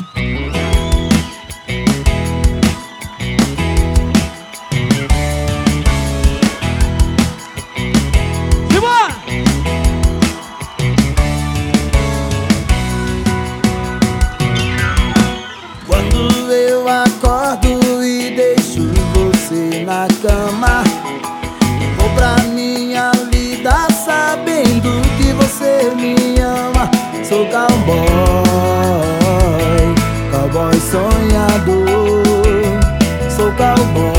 Quando eu acordo e deixo você na cama, vou pra minha vida sabendo que você me ama. Sou cowboy, cowboy sonhador. Sou cowboy,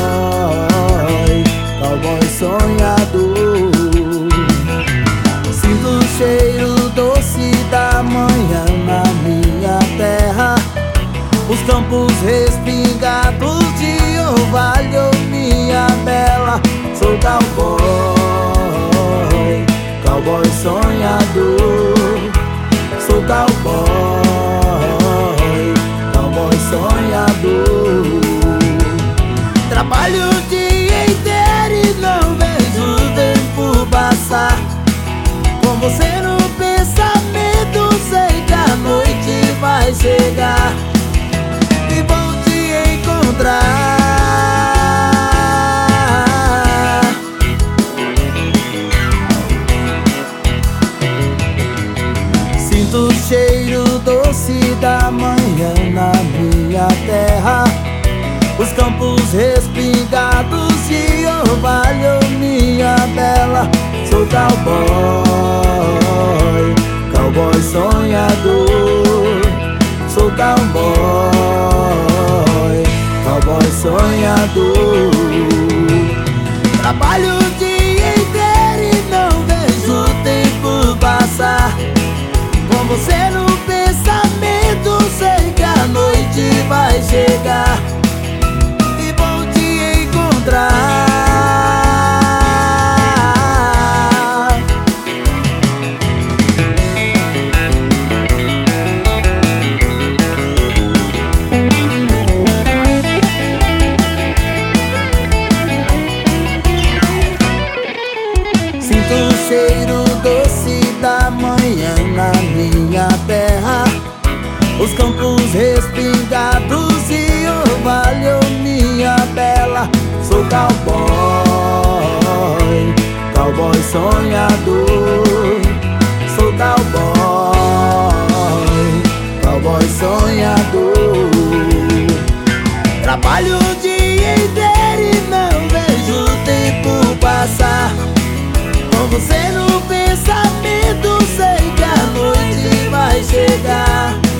cowboy sonhador. Sinto o cheiro doce da manhã na minha terra, os campos respingados de orvalho, minha bela. Sou cowboy, cowboy sonhador. Sou cowboy, cowboy sonhador. Trabalho o dia inteiro e não vejo o tempo passar. Com você no pensamento, sei que a noite vai chegar e vou te encontrar. Sinto o cheiro doce da manhã na minha terra, os campos respingados de orvalho, minha bela. Sou cowboy, cowboy sonhador. Sou cowboy, cowboy sonhador. Trabalho o dia inteiro e não vejo o tempo passar. Com você no pensamento, sei que a noite vai chegar e vou te encontrar. Sinto o cheiro doce da manhã na minha terra, os campos respingados de orvalho, minha bela. Sou cowboy, cowboy sonhador. Sou cowboy, cowboy sonhador. Trabalho o dia inteiro e não vejo o tempo passar. Com você no pensamento, sei que a noite vai chegar